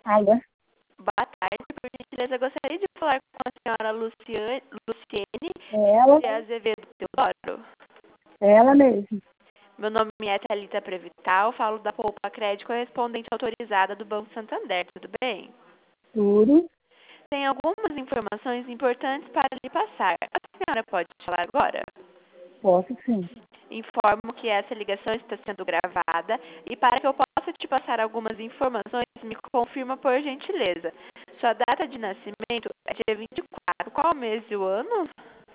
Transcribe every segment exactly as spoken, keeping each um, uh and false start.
Alô? Boa tarde, por gentileza, gostaria de falar com a senhora Luciane, Luciene É ela? de Azevedo Teodoro. É ela mesmo. Meu nome é Thalita Prevital, falo da Poupa Crédito correspondente autorizada do Banco Santander, tudo bem? Tudo? Tem algumas informações importantes para lhe passar. A senhora pode falar agora? Posso sim. Informo que essa ligação está sendo gravada e para que eu possa te passar algumas informações, me confirma por gentileza. Sua data de nascimento é dia vinte e quatro. Qual o mês e o ano?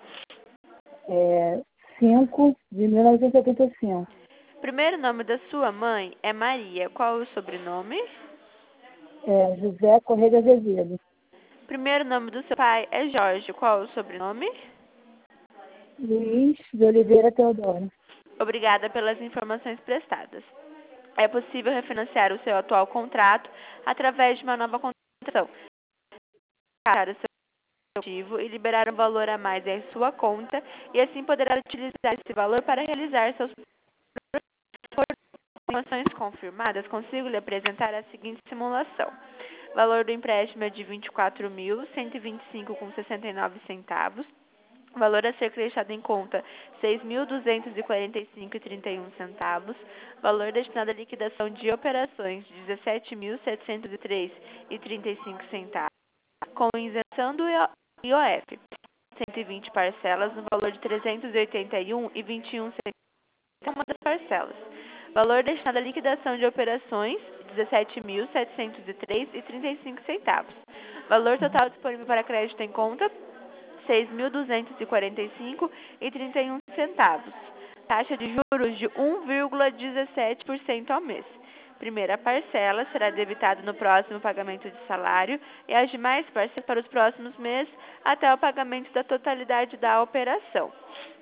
É cinco de mil novecentos e setenta e cinco. Primeiro nome da sua mãe é Maria. Qual o sobrenome? É José Correia de Azevedo. Primeiro nome do seu pai é Jorge. Qual o sobrenome? Luiz de Oliveira Teodoro. Obrigada pelas informações prestadas. É possível refinanciar o seu atual contrato através de uma nova contratação. Para o seu ativo e liberar um valor a mais em sua conta e assim poderá utilizar esse valor para realizar seus informações confirmadas. Consigo lhe apresentar a seguinte simulação. Valor do empréstimo é de vinte e quatro mil, cento e vinte e cinco reais com sessenta e nove centavos. Valor a ser deixado em conta, seis mil duzentos e quarenta e cinco reais e trinta e um centavos. Valor destinado à liquidação de operações, dezessete mil setecentos e três reais e trinta e cinco centavos. Com isenção do I O F. cento e vinte parcelas no valor de trezentos e oitenta e um reais e vinte e um centavos uma das parcelas. Valor destinado à liquidação de operações, dezessete mil setecentos e três reais e trinta e cinco centavos. Valor total disponível para crédito em conta, seis mil duzentos e quarenta e cinco reais e trinta e um centavos. Taxa de juros de um vírgula dezessete por cento ao mês. Primeira parcela será debitada no próximo pagamento de salário e as demais parcelas para os próximos meses até o pagamento da totalidade da operação.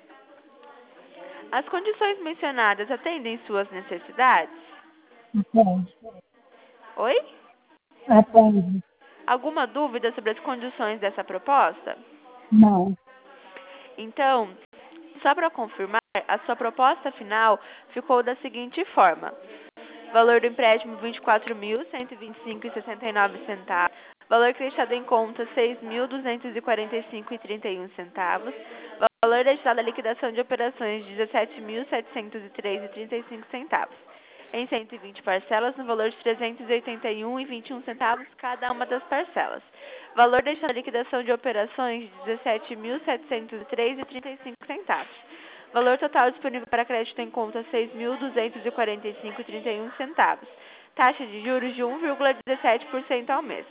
As condições mencionadas atendem suas necessidades? Atende. Oi? Atende. Alguma dúvida sobre as condições dessa proposta? Não. Então, só para confirmar, a sua proposta final ficou da seguinte forma. Valor do empréstimo vinte e quatro mil, cento e vinte e cinco reais e sessenta e nove centavos. Valor deixado em conta seis mil duzentos e quarenta e cinco reais e trinta e um centavos. Valor destinado à liquidação de operações dezessete mil setecentos e três reais e trinta e cinco centavos. Em cento e vinte parcelas no valor de trezentos e oitenta e um reais e vinte e um centavos cada uma das parcelas. Valor destinado à liquidação de operações dezessete mil setecentos e três reais e trinta e cinco centavos. Valor total disponível para crédito em conta seis mil duzentos e quarenta e cinco reais e trinta e um centavos. Taxa de juros de um vírgula dezessete por cento ao mês.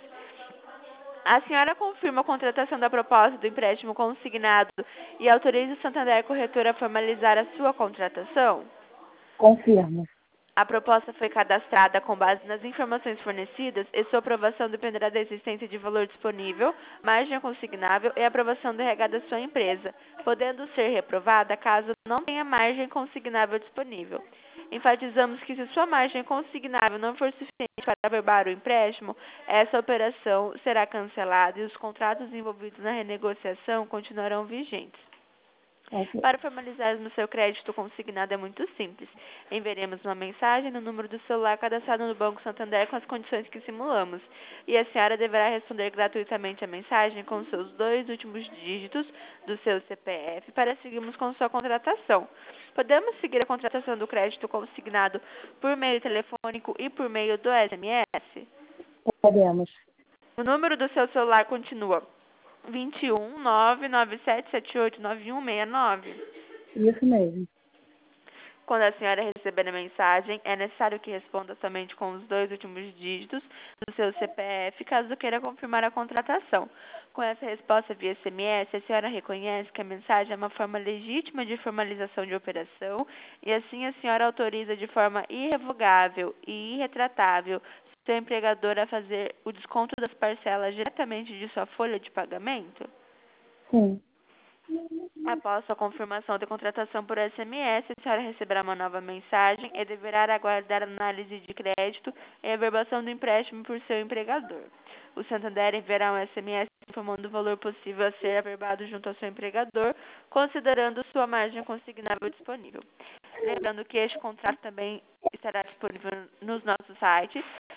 A senhora confirma a contratação da proposta do empréstimo consignado e autoriza o Santander Corretora a formalizar a sua contratação? Confirmo. A proposta foi cadastrada com base nas informações fornecidas e sua aprovação dependerá da existência de valor disponível, margem consignável e aprovação do R H da sua empresa, podendo ser reprovada caso não tenha margem consignável disponível. Enfatizamos que se sua margem consignável não for suficiente para averbar o empréstimo, essa operação será cancelada e os contratos envolvidos na renegociação continuarão vigentes. Ok. Para formalizarmos seu crédito consignado é muito simples. Enviaremos uma mensagem no número do celular cadastrado no Banco Santander com as condições que simulamos. E a senhora deverá responder gratuitamente a mensagem com seus dois últimos dígitos do seu C P F para seguirmos com sua contratação. Podemos seguir a contratação do crédito consignado por meio telefônico e por meio do S M S? Podemos. O número do seu celular continua vinte e um, nove nove sete sete oito nove um seis nove. Isso mesmo. Quando a senhora receber a mensagem, é necessário que responda somente com os dois últimos dígitos do seu C P F, caso queira confirmar a contratação. Com essa resposta via S M S, a senhora reconhece que a mensagem é uma forma legítima de formalização de operação e assim a senhora autoriza de forma irrevogável e irretratável seu empregador a fazer o desconto das parcelas diretamente de sua folha de pagamento? Sim. Após sua confirmação de contratação por S M S, a senhora receberá uma nova mensagem e deverá aguardar análise de crédito e averbação do empréstimo por seu empregador. O Santander enviará um S M S informando o valor possível a ser averbado junto ao seu empregador, considerando sua margem consignável disponível. Lembrando que este contrato também estará disponível nos nossos sites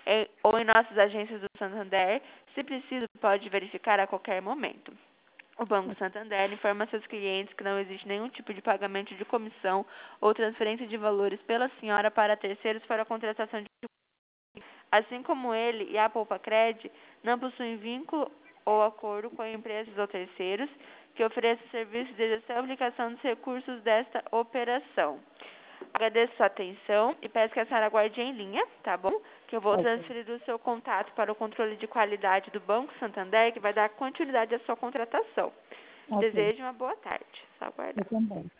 em, ou em nossas agências do Santander. Se preciso, pode verificar a qualquer momento. O Banco Santander informa seus clientes que não existe nenhum tipo de pagamento de comissão ou transferência de valores pela senhora para terceiros para a contratação de assim como ele e a Poupa-Cred não possuem vínculo ou acordo com empresas ou terceiros que ofereçam serviços de gestão e aplicação dos recursos desta operação. Agradeço sua atenção e peço que a senhora aguarde em linha, tá bom? Que eu vou Ok. transferir o seu contato para o controle de qualidade do Banco Santander, que vai dar continuidade à sua contratação. Ok. Desejo uma boa tarde. Só aguardar. Eu também.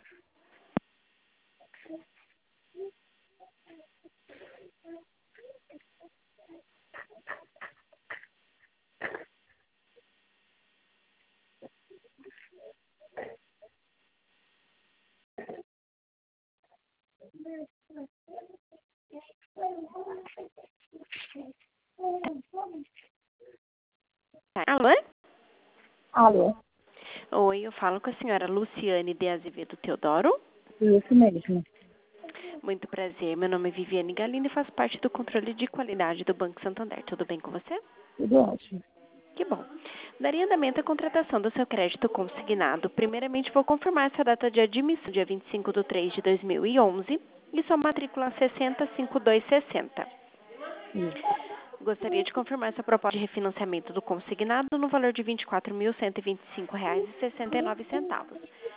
Alô? Alô? Oi, eu falo com a senhora Luciane de Azevedo Teodoro. Isso mesmo. Muito prazer, meu nome é Viviane Galindo e faço parte do controle de qualidade do Banco Santander. Tudo bem com você? Tudo ótimo. Que bom. Daria andamento à contratação do seu crédito consignado. Primeiramente, vou confirmar sua data de admissão, dia vinte e cinco de três de dois mil e onze, e sua matrícula sessenta cinco dois sessenta. Isso. Gostaria de confirmar sua proposta de refinanciamento do consignado no valor de vinte e quatro mil cento e vinte e cinco reais e sessenta e nove centavos.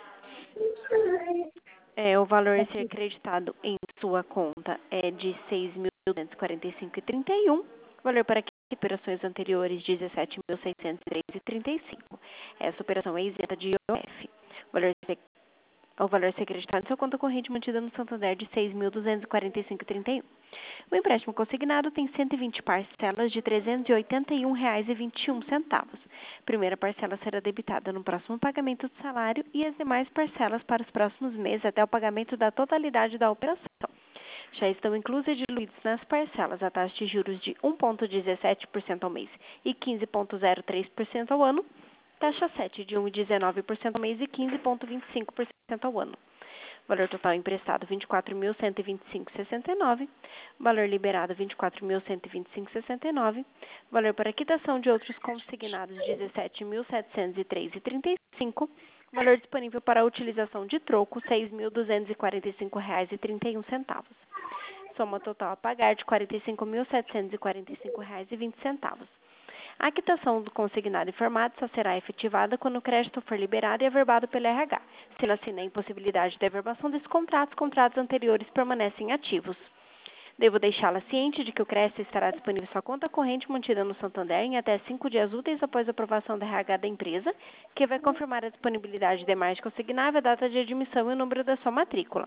É, o valor a ser acreditado em sua conta é de seis mil duzentos e quarenta e cinco reais e trinta e um centavos. Valor para operações anteriores, dezessete mil seiscentos e três reais e trinta e cinco centavos. Essa operação é isenta de I O F. O valor, o valor a ser acreditado em sua conta corrente mantida no Santander de seis mil duzentos e quarenta e cinco reais e trinta e um centavos. O empréstimo consignado tem cento e vinte parcelas de trezentos e oitenta e um reais e vinte e um centavos. Primeira parcela será debitada no próximo pagamento do salário e as demais parcelas para os próximos meses até o pagamento da totalidade da operação. Já estão inclusas e diluídas nas parcelas a taxa de juros de um vírgula dezessete por cento ao mês e quinze vírgula zero três por cento ao ano, taxa sete de um vírgula dezenove por cento ao mês e quinze vírgula vinte e cinco por cento ao ano. Valor total emprestado vinte e quatro mil cento e vinte e cinco reais e sessenta e nove centavos. Valor liberado vinte e quatro mil cento e vinte e cinco reais e sessenta e nove centavos. Valor para quitação de outros consignados dezessete mil setecentos e três reais e trinta e cinco centavos. Valor disponível para a utilização de troco seis mil duzentos e quarenta e cinco reais e trinta e um centavos. Soma total a pagar de quarenta e cinco mil setecentos e quarenta e cinco reais e vinte centavos. A quitação do consignado informado só será efetivada quando o crédito for liberado e averbado pelo R H. Se não assina a impossibilidade de averbação desse contrato, os contratos anteriores permanecem ativos. Devo deixá-la ciente de que o crédito estará disponível em sua conta corrente mantida no Santander em até cinco dias úteis após a aprovação do R H da empresa, que vai confirmar a disponibilidade de margem consignável, a data de admissão e o número da sua matrícula.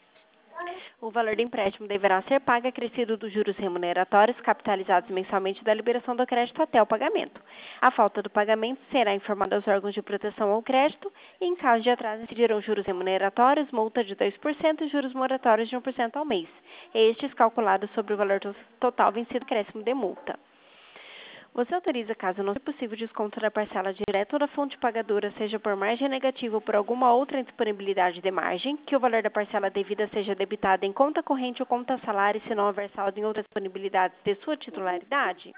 O valor do empréstimo deverá ser pago acrescido dos juros remuneratórios capitalizados mensalmente da liberação do crédito até o pagamento. A falta do pagamento será informada aos órgãos de proteção ao crédito e, em caso de atraso, incidirão juros remuneratórios, multa de dois por cento e juros moratórios de um por cento ao mês. Estes calculados sobre o valor total vencido acréscimo de multa. Você autoriza, caso não seja possível, desconto da parcela direta ou da fonte pagadora, seja por margem negativa ou por alguma outra indisponibilidade de margem, que o valor da parcela devida seja debitado em conta corrente ou conta salário, se não houver saldo em outras disponibilidades de sua titularidade?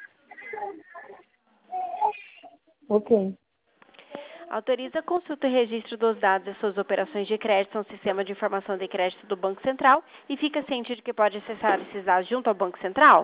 Ok. Autoriza a consulta e registro dos dados das suas operações de crédito no Sistema de Informação de Crédito do Banco Central e fica ciente de que pode acessar esses dados junto ao Banco Central?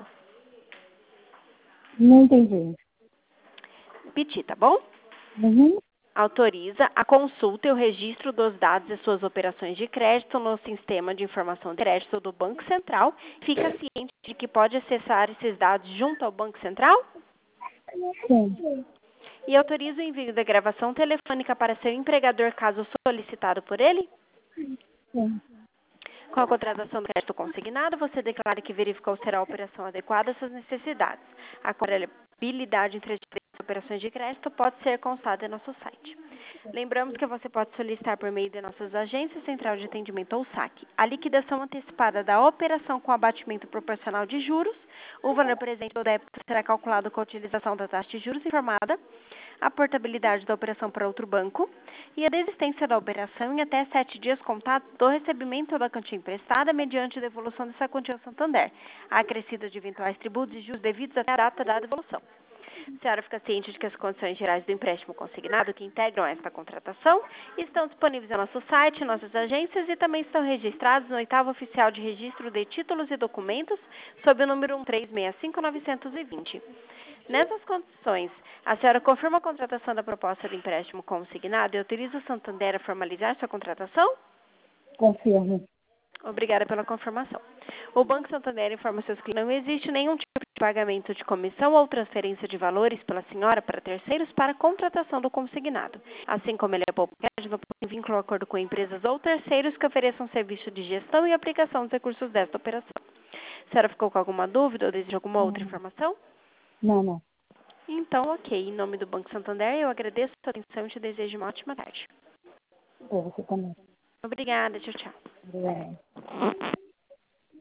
Não entendi. Repetir, tá bom? Uhum. Autoriza a consulta e o registro dos dados de suas operações de crédito no Sistema de Informação de Crédito do Banco Central. Fica ciente de que pode acessar esses dados junto ao Banco Central? Sim. E autoriza o envio da gravação telefônica para seu empregador, caso solicitado por ele? Sim. Com a contratação do crédito consignado, você declara que verificou se será a operação adequada às suas necessidades. A comparabilidade entre as operações de crédito pode ser constada em nosso site. Lembramos que você pode solicitar por meio de nossas agências, central de atendimento ou saque, a liquidação antecipada da operação com abatimento proporcional de juros. O valor presente do débito será calculado com a utilização da taxa de juros informada. a portabilidade da operação para outro banco e a desistência da operação em até sete dias contados do recebimento da quantia emprestada mediante devolução dessa quantia ao Santander, acrescida de eventuais tributos e juros devidos até a data da devolução. A senhora fica ciente de que as condições gerais do empréstimo consignado que integram esta contratação estão disponíveis no nosso site, nossas agências e também estão registrados no oitavo oficial de registro de títulos e documentos sob o número um três seis cinco nove dois zero. Nessas condições, a senhora confirma a contratação da proposta de empréstimo consignado e autoriza o Santander a formalizar sua contratação? Confirmo. Obrigada pela confirmação. O Banco Santander informa seus clientes que não existe nenhum tipo de pagamento de comissão ou transferência de valores pela senhora para terceiros para a contratação do consignado. Assim como ele é pouco crédito, não tem vínculo ou acordo com empresas ou terceiros que ofereçam serviço de gestão e aplicação dos recursos desta operação. A senhora ficou com alguma dúvida ou deseja alguma outra informação? Não, não. Então, ok. Em nome do Banco Santander, eu agradeço a sua atenção e te desejo uma ótima tarde. Para você também. Obrigada. Tchau, tchau. Obrigada.